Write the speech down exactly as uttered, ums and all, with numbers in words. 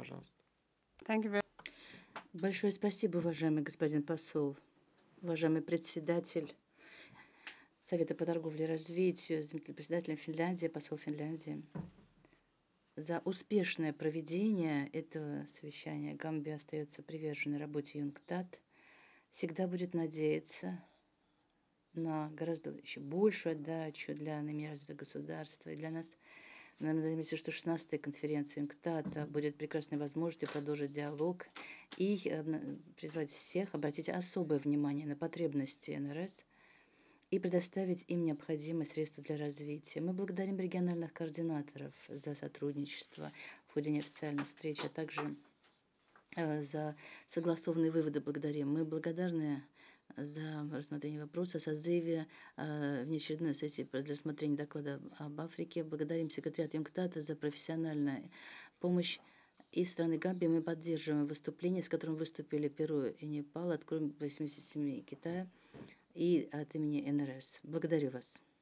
пожалуйста. Thank you very Большое спасибо, уважаемый господин посол, уважаемый председатель Совета по торговле и развитию, заместитель председателя Финляндии, посол Финляндии, за успешное проведение этого совещания. Гамбия остается приверженной работе ЮНКТАД, всегда будет надеяться на гораздо еще большую отдачу для наименее развитых государств. И для нас, мы надеемся, что шестнадцатая конференция ЮНКТАД будет прекрасной возможностью продолжить диалог и э, призвать всех обратить особое внимание на потребности эн эр эс и предоставить им необходимые средства для развития. Мы благодарим региональных координаторов за сотрудничество в ходе неофициальных встреч, а также э, за согласованные выводы благодарим. Мы благодарны за рассмотрение вопроса о созыве э, внеочередной сессии для рассмотрения доклада об Африке. Благодарим секретариат ЮНКТАДа за профессиональную помощь. Из страны Гамбии мы поддерживаем выступление, с которым выступили Перу и Непал, от восьмидесяти семи Китая и от имени эн эр эс. Благодарю вас.